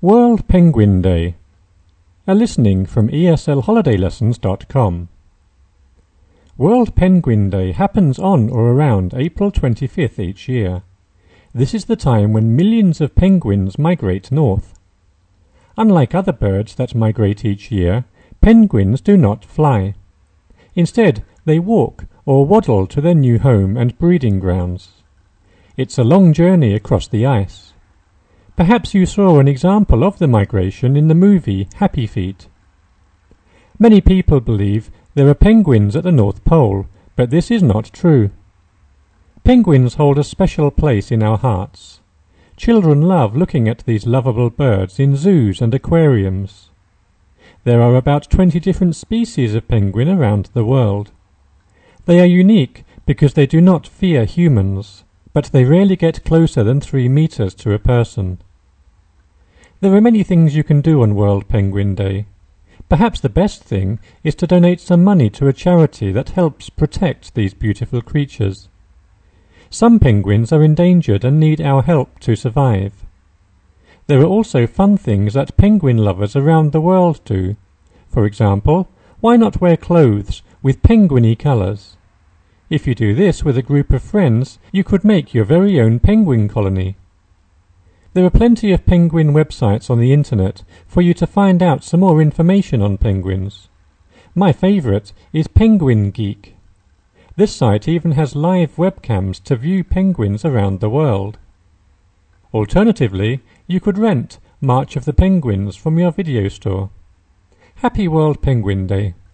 World Penguin Day. A listening from eslholidaylessons.com. World Penguin Day happens on or around April 25th each year. This is the time when millions of penguins migrate north. Unlike other birds that migrate each year, penguins do not fly. Instead, they walk or waddle to their new home and breeding grounds. It's a long journey across the ice. Perhaps you saw an example of the migration in the movie Happy Feet. Many people believe there are penguins at the North Pole, but this is not true. Penguins hold a special place in our hearts. Children love looking at these lovable birds in zoos and aquariums. There are about 20 different species of penguin around the world. They are unique because they do not fear humans, but they rarely get closer than 3 meters to a person. There are many things you can do on World Penguin Day. Perhaps the best thing is to donate some money to a charity that helps protect these beautiful creatures. Some penguins are endangered and need our help to survive. There are also fun things that penguin lovers around the world do. For example, why not wear clothes with penguin-y colours? If you do this with a group of friends, you could make your very own penguin colony. There are plenty of penguin websites on the internet for you to find out some more information on penguins. My favourite is Penguin Geek. This site even has live webcams to view penguins around the world. Alternatively, you could rent March of the Penguins from your video store. Happy World Penguin Day!